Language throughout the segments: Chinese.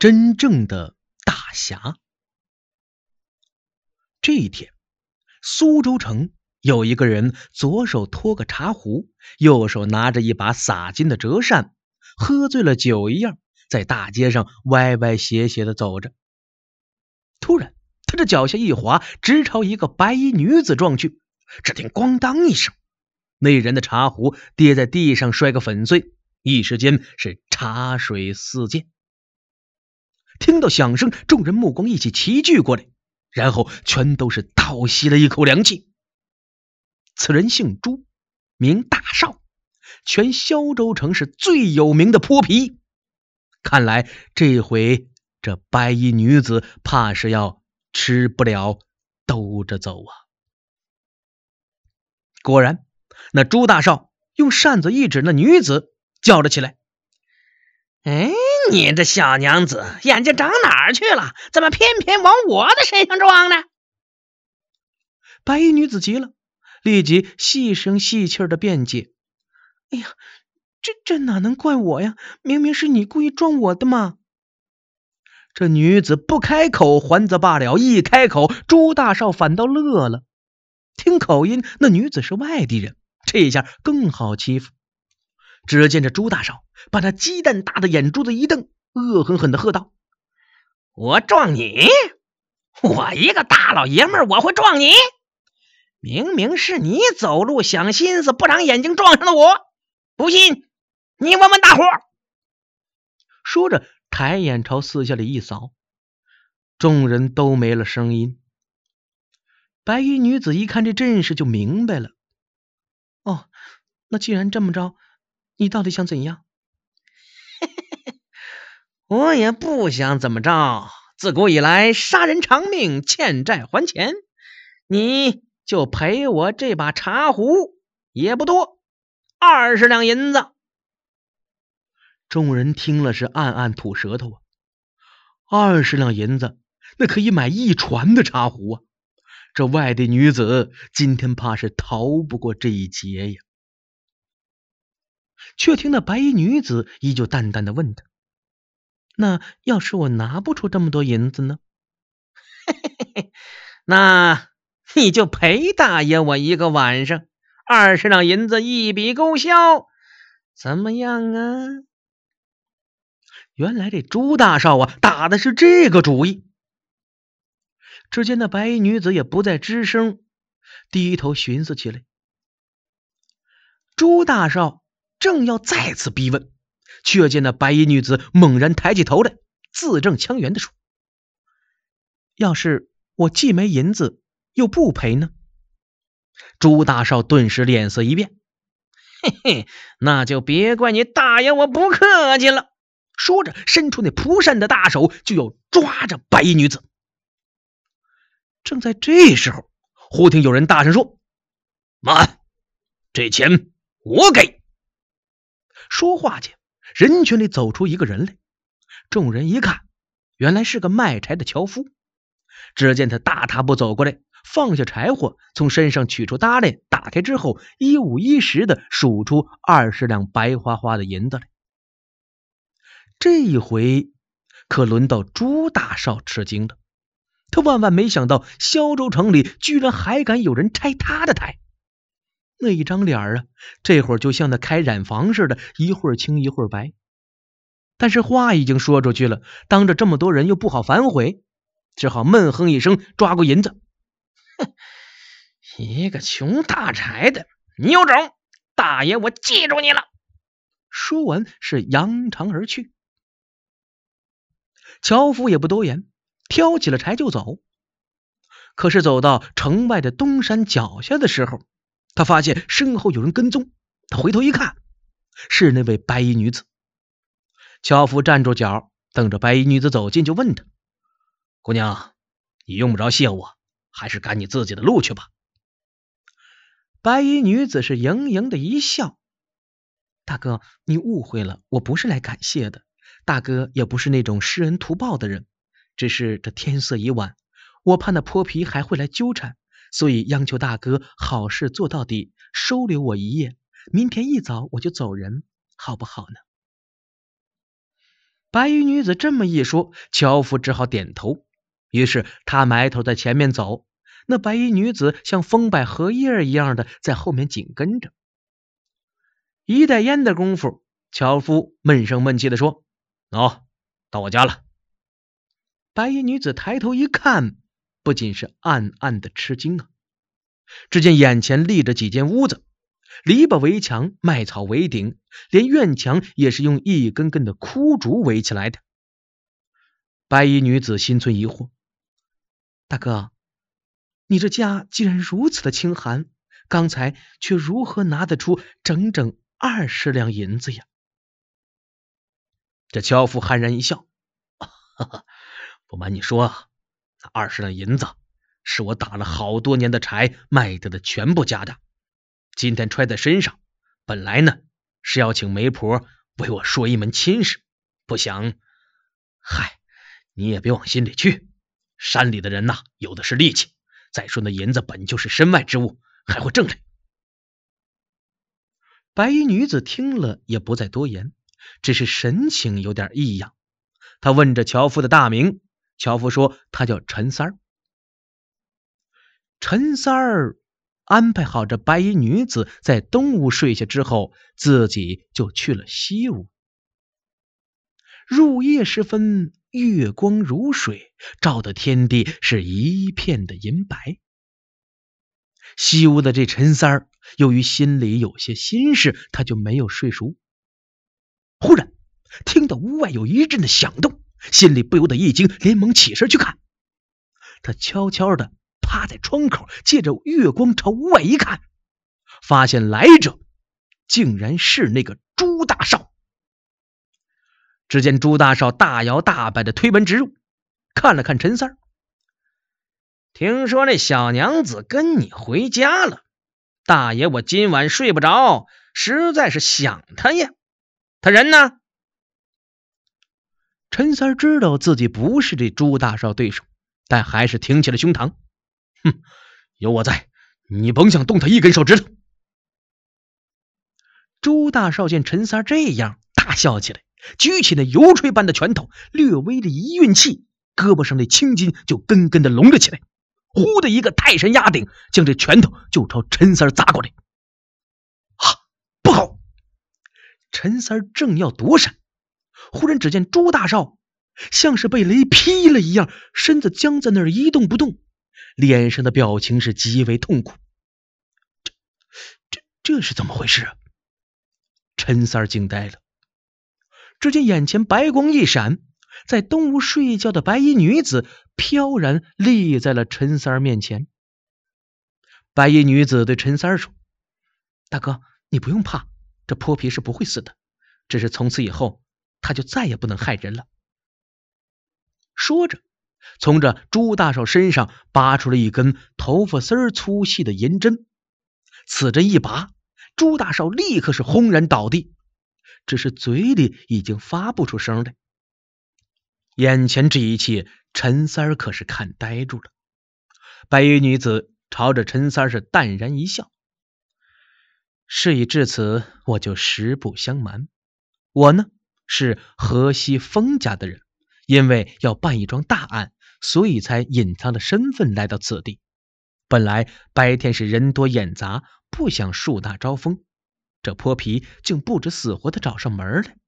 真正的大侠。这一天，苏州城有一个人左手托个茶壶，右手拿着一把洒金的折扇，喝醉了酒一样，在大街上歪歪斜斜地走着。突然，他的脚下一滑，直朝一个白衣女子撞去。只听咣当一声，那人的茶壶跌在地上，摔个粉碎，一时间是茶水四溅。听到响声，众人目光一起齐聚过来，然后全都是倒吸了一口凉气。此人姓朱，名大少，全萧州城是最有名的泼皮。看来这回这白衣女子怕是要吃不了兜着走啊。果然，那朱大少用扇子一指那女子，叫了起来： 哎，你这小娘子眼睛长哪儿去了？怎么偏偏往我的身上撞呢？ 白衣女子急了，立即细声细气的辩解：哎呀，这哪能怪我呀？明明是你故意撞我的嘛。这女子不开口还则罢了，一开口，朱大少反倒乐了。听口音，那女子是外地人，这下更好欺负。只见这朱大少把那鸡蛋大的眼珠子一瞪，恶狠狠地喝道： 我撞你？我一个大老爷们儿，我会撞你？明明是你走路想心思，不长眼睛撞上了我，不信你问问大伙。 说着抬眼朝四下里一扫，众人都没了声音。白衣女子一看这阵势就明白了，哦，那既然这么着，你到底想怎样？ 我也不想怎么着，自古以来杀人偿命，欠债还钱，你就赔我这把茶壶，也不多，20两银子。 众人听了是暗暗吐舌头啊，20两银子那可以买1船的茶壶啊！这外地女子今天怕是逃不过这一劫呀。却听那白衣女子依旧淡淡的问他：那要是我拿不出这么多银子呢？ 那你就陪大爷我一个晚上，20两银子一笔勾销，怎么样啊？ 原来这朱大少啊打的是这个主意。只见那白衣女子也不再吱声，低头寻思起来。朱大少正要再次逼问，却见那白衣女子猛然抬起头来，字正腔圆地说：要是我既没银子又不赔呢？朱大少顿时脸色一变： 嘿嘿，那就别怪你大爷我不客气了。 说着伸出那蒲扇的大手就要抓着白衣女子。正在这时候，忽听有人大声说：慢，这钱我给。说话间，人群里走出一个人来，众人一看，原来是个卖柴的樵夫。只见他大踏步走过来，放下柴火，从身上取出褡裢，打开之后一五一十的数出20两白花花的银子来。这一回可轮到朱大少吃惊了，他万万没想到萧州城里居然还敢有人拆他的台。那一张脸啊，这会儿就像那开染房似的，一会儿青一会儿白。但是话已经说出去了，当着这么多人又不好反悔，只好闷哼一声，抓过银子。 哼，一个穷打柴的，你有种，大爷我记住你了。 说完是扬长而去。樵夫也不多言，挑起了柴就走。可是走到城外的东山脚下的时候，他发现身后有人跟踪。他回头一看，是那位白衣女子。樵夫站住脚，等着白衣女子走近，就问他：姑娘，你用不着谢我，还是赶你自己的路去吧。白衣女子是盈盈的一笑：大哥，你误会了，我不是来感谢的，大哥也不是那种施恩图报的人，只是这天色已晚，我怕那泼皮还会来纠缠，所以央求大哥好事做到底，收留我一夜，明天一早我就走人，好不好呢？ 白衣女子这么一说，樵夫只好点头。于是他埋头在前面走，那白衣女子像风摆荷叶一样的在后面紧跟着。一袋烟的功夫，樵夫闷声闷气地说：“哦，到我家了。”白衣女子抬头一看，不仅是暗暗的吃惊啊！只见眼前立着几间屋子，篱笆围墙，麦草为顶，连院墙也是用一根根的枯竹围起来的。白衣女子心存疑惑：“大哥，你这家既然如此的清寒，刚才却如何拿得出整整20两银子呀？”这樵夫酣然一笑：“哈哈，不瞒你说啊，那20两银子是我打了好多年的柴卖得的全部家当，今天揣在身上，本来呢是要请媒婆为我说一门亲事，不想，嗨，你也别往心里去，山里的人呐，有的是力气，再说那银子本就是身外之物，还会挣来。”白衣女子听了也不再多言，只是神情有点异样。她问着樵夫的大名，樵夫说他叫陈三儿。陈三儿安排好这白衣女子在东屋睡下之后，自己就去了西屋。入夜时分，月光如水，照得天地是一片的银白。西屋的这陈三儿由于心里有些心事，他就没有睡熟。忽然听到屋外有一阵的响动，心里不由得一惊，连忙起身去看。他悄悄地趴在窗口，借着月光朝屋外一看，发现来者竟然是那个朱大少。只见朱大少大摇大摆地推门直入，看了看陈三儿：“听说那小娘子跟你回家了，大爷我今晚睡不着，实在是想她呀。他人呢？”陈三儿知道自己不是这朱大少对手，但还是挺起了胸膛：“哼，有我在，你甭想动他一根手指头。”朱大少见陈三儿这样，大笑起来，举起那油锤般的拳头，略微的一运气，胳膊上的青筋就根根的隆了起来，呼的一个泰山压顶，将这拳头就朝陈三儿砸过来。啊，不好！陈三儿正要躲闪，忽然只见朱大少像是被雷劈了一样，身子僵在那儿一动不动，脸上的表情是极为痛苦。这是怎么回事啊？陈三儿惊呆了。只见眼前白光一闪，在东屋睡觉的白衣女子飘然立在了陈三儿面前。白衣女子对陈三儿说：“大哥，你不用怕，这泼皮是不会死的，只是从此以后他就再也不能害人了。”说着，从这朱大少身上拔出了一根头发丝粗细的银针，此针一拔，朱大少立刻是轰然倒地，只是嘴里已经发不出声来。眼前这一切，陈三儿可是看呆住了。白衣女子朝着陈三儿是淡然一笑：“事已至此，我就实不相瞒，我呢是河西封家的人，因为要办一桩大案，所以才隐藏了身份来到此地。本来白天是人多眼杂，不想树大招风，这泼皮竟不知死活的找上门来。”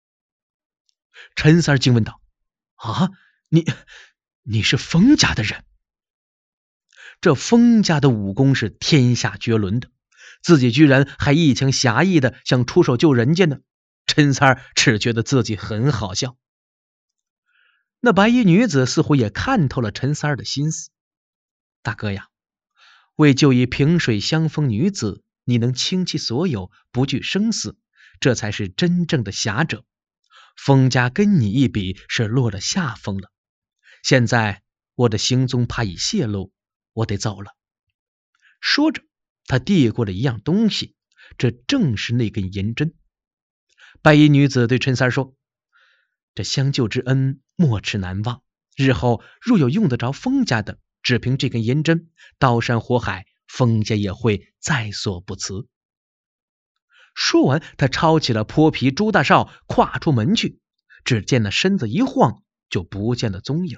陈三儿惊问道：“啊，你是封家的人？”这封家的武功是天下绝伦的，自己居然还一腔侠义的想出手救人家呢。陈三儿只觉得自己很好笑。那白衣女子似乎也看透了陈三儿的心思：“大哥呀，为救一萍水相逢女子，你能倾其所有，不惧生死，这才是真正的侠者。封家跟你一比是落了下风了，现在我的行踪怕已泄露，我得走了。”说着，他递过了一样东西，这正是那根银针。白衣女子对陈三儿说：“这相救之恩没齿难忘，日后若有用得着封家的，只凭这根银针，刀山火海，封家也会在所不辞。”说完，他抄起了泼皮朱大少，跨出门去， 只见那身子一晃，就不见了踪影。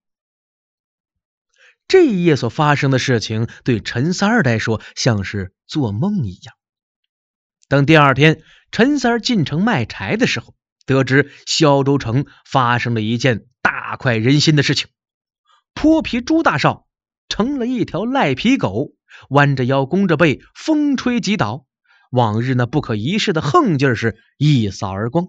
这一夜所发生的事情，对陈三儿来说像是做梦一样。等第二天，陈三儿进城卖柴的时候，得知萧州城发生了一件大快人心的事情。泼皮朱大少成了一条赖皮狗，弯着腰弓着背，风吹即倒，往日那不可一世的横劲儿是一扫而光。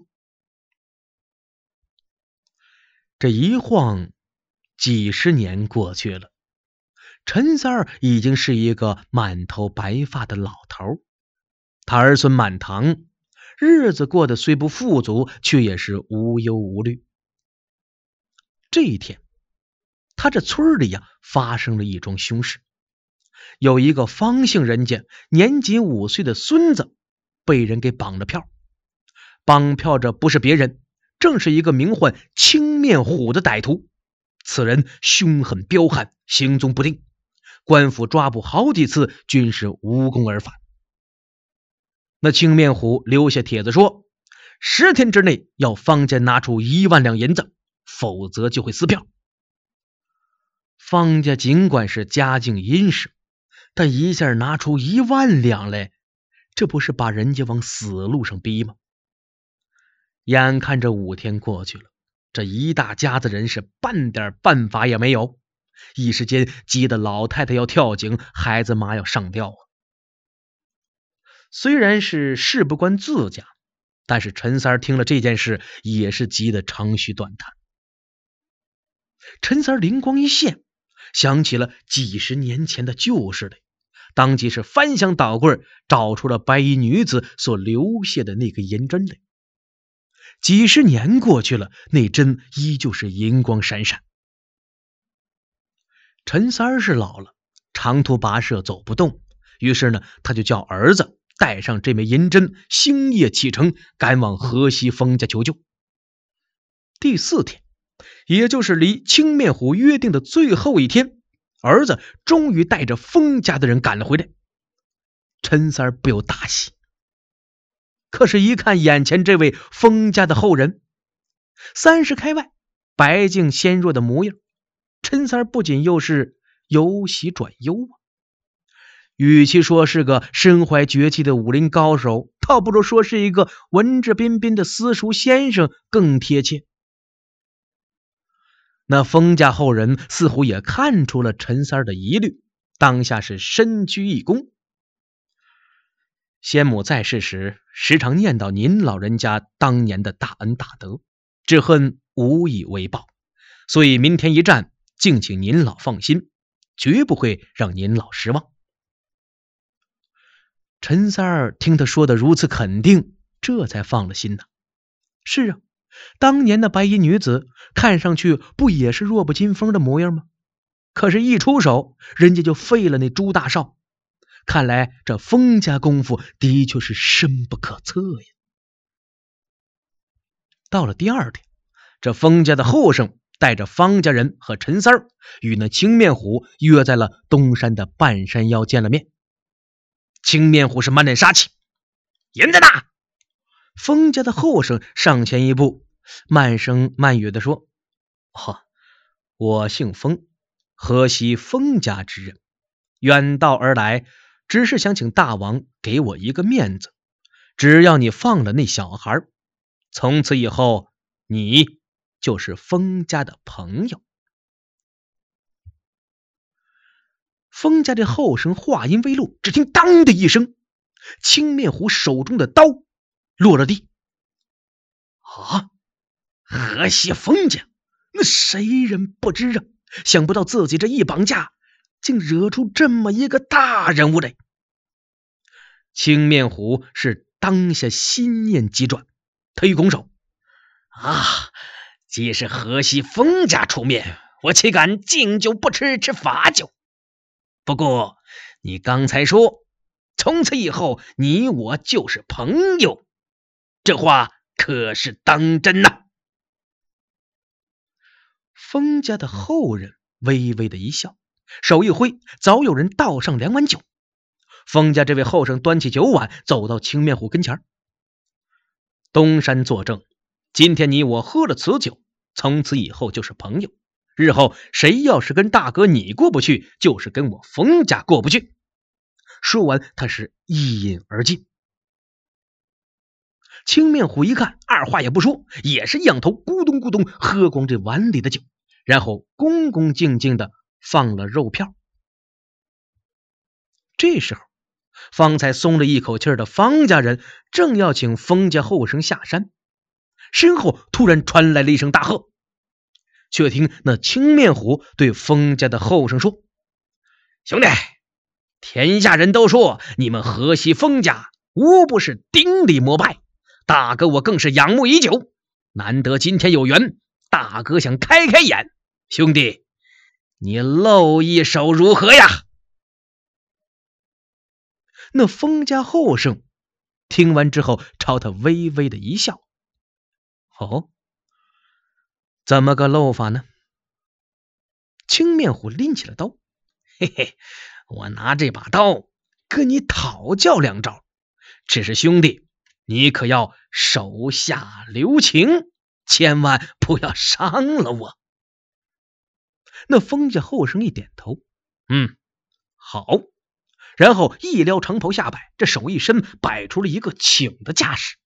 这一晃几十年过去了，陈三儿已经是一个满头白发的老头，他儿孙满堂，日子过得虽不富足，却也是无忧无虑。这一天，他这村里发生了一桩凶事。有一个方姓人家年仅5岁的孙子被人给绑了票，绑票者不是别人，正是一个名唤青面虎的歹徒。此人凶狠彪悍，行踪不定，官府抓捕好几次，均是无功而返。那青面虎留下帖子说，10天之内要方家拿出1万两银子，否则就会撕票。方家尽管是家境殷实，但一下拿出1万两来，这不是把人家往死路上逼吗？眼看着5天过去了，这一大家子人是半点办法也没有，一时间急得老太太要跳井，孩子妈要上吊啊！虽然是事不关自家，但是陈三儿听了这件事也是急得长吁短叹。陈三儿灵光一现，想起了几十年前的旧事来，当即是翻箱倒柜，找出了白衣女子所留下的那个银针来。几十年过去了，那针依旧是银光闪闪。陈三儿是老了，长途跋涉走不动，于是呢，他就叫儿子带上这枚银针，星夜启程，赶往河西封家求救。第4天，也就是离青面虎约定的最后一天，儿子终于带着封家的人赶了回来。陈三儿不由大喜，可是一看眼前这位封家的后人，30开外，白净纤弱的模样，陈三儿不仅又是由喜转忧啊。与其说是个身怀绝技的武林高手，倒不如说是一个文质彬彬的私塾先生更贴切。那封家后人似乎也看出了陈三儿的疑虑，当下是深鞠一躬。先母在世时，时常念叨您老人家当年的大恩大德，只恨无以为报，所以明天一战，敬请您老放心，绝不会让您老失望。陈三儿听他说的如此肯定，这才放了心呐。是啊，当年的白衣女子看上去不也是弱不禁风的模样吗？可是一出手，人家就废了那朱大少。看来这封家功夫的确是深不可测呀。到了第2天，这封家的后生带着方家人和陈三儿与那青面虎约在了东山的半山腰见了面。青面虎是满脸杀气，银子呢？封家的后生上前一步，慢声慢语地说：我姓封，河西封家之人，远道而来，只是想请大王给我一个面子，只要你放了那小孩，从此以后你就是封家的朋友。封家这后生话音未落，只听当的一声，青面虎手中的刀落了地。河西封家，那谁人不知啊？想不到自己这一绑架，竟惹出这么一个大人物来。青面虎是当下心念急转，他一拱手：既是河西封家出面，我岂敢敬酒不吃罚酒。不过你刚才说从此以后你我就是朋友，这话可是当真呐？封家的后人微微的一笑，手一挥，早有人倒上2碗酒。封家这位后生端起酒碗，走到青面虎跟前。东山作证， 今天你我喝了此酒，从此以后就是朋友。日后谁要是跟大哥你过不去，就是跟我冯家过不去。”说完，他是一饮而尽。青面虎一看，二话也不说，也是仰头咕咚咕咚喝光这碗里的酒，然后恭恭敬敬的放了肉票。这时候，方才松了一口气的方家人正要请封家后生下山，身后突然传来了一声大喝。却听那青面虎对封家的后生说：“兄弟，天下人都说你们河西封家无不是顶礼膜拜，大哥我更是仰慕已久，难得今天有缘，大哥想开开眼，兄弟你露一手如何呀？”那封家后生听完之后朝他微微的一笑：“哦，怎么个露法呢？”青面虎拎起了刀：“嘿嘿，我拿这把刀跟你讨教两招，只是兄弟你可要手下留情，千万不要伤了我。”那封家后生一点头：“好。”然后一撩长袍下摆，这手一伸，摆出了一个请的架势。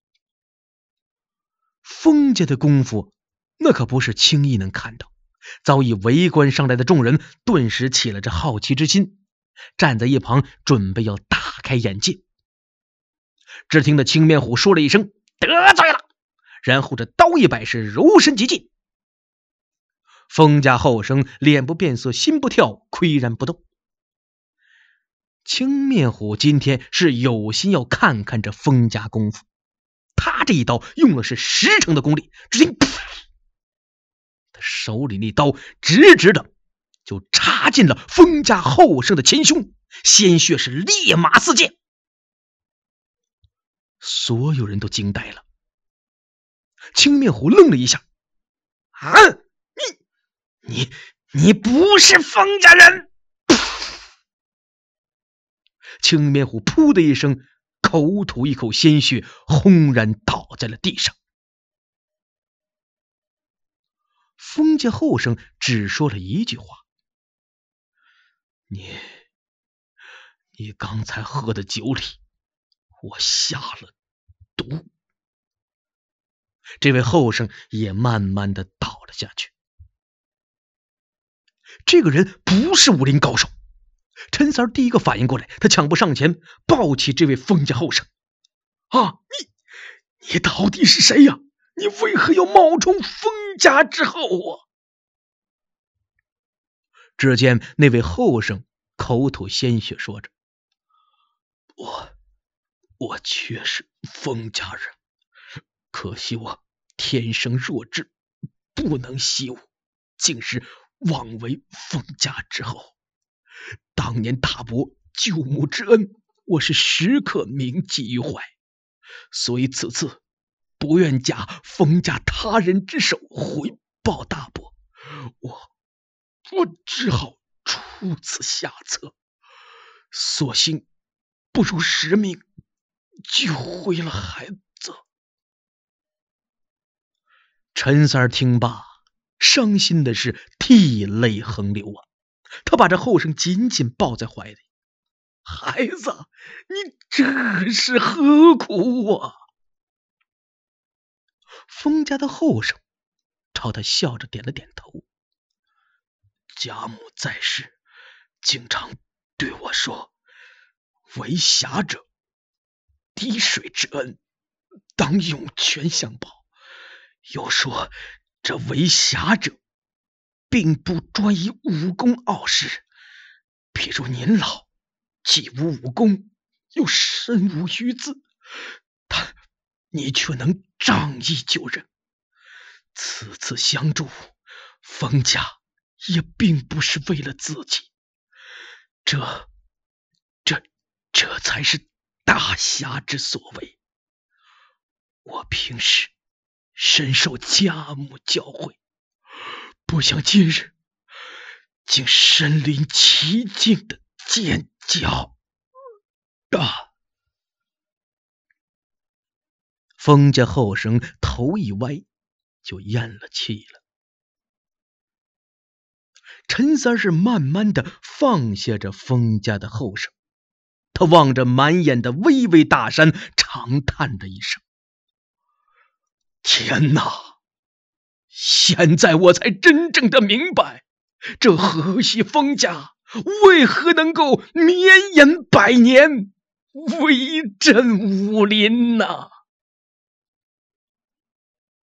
封家的功夫那可不是轻易能看到，早已围观上来的众人顿时起了这好奇之心，站在一旁准备要大开眼界。只听得青面虎说了一声“得罪了”，然后这刀一摆，是柔身即进。封家后生脸不变色，心不跳，岿然不动。青面虎今天是有心要看看这封家功夫，他这一刀用的是10成的功力，只听噗，他手里那刀直直的就插进了封家后生的前胸，鲜血是烈马四溅。所有人都惊呆了。青面虎愣了一下：“啊，你不是封家人！”青面虎噗的一声，口吐一口鲜血，轰然倒在了地上。封家后生只说了一句话：“你刚才喝的酒里，我下了毒。”这位后生也慢慢的倒了下去。这个人不是武林高手，陈三第一个反应过来，他抢步上前抱起这位封家后生：“啊，你到底是谁呀？你为何要冒充封家之后啊？”只见那位后生口吐鲜血，说着：“我确是封家人，可惜我天生弱智，不能习武，竟是枉为封家之后。当年大伯救母之恩，我是时刻铭记于怀，所以此次不愿假封家他人之手回报大伯，我只好出此下策，所幸不辱使命，救回了孩子。”陈三听罢，伤心的是涕泪横流啊！他把这后生紧紧抱在怀里：“孩子，你这是何苦啊？”封家的后生朝他笑着点了点头：“家母在世，经常对我说，为侠者滴水之恩，当涌泉相报。又说这为侠者并不专一武功傲世，譬如年老既无武功，又身无余资，但你却能仗义救人。此次相助，封家也并不是为了自己，这才是大侠之所为。我平时深受家母教诲，不想今日竟身临其境的见教。”封家后生头一歪， 就咽了气了。陈三是慢慢的放下着封家的后生，他望着满眼的巍巍大山，长叹着一声：天哪！现在我才真正的明白，这河西封家为何能够绵延100年，威震武林呐！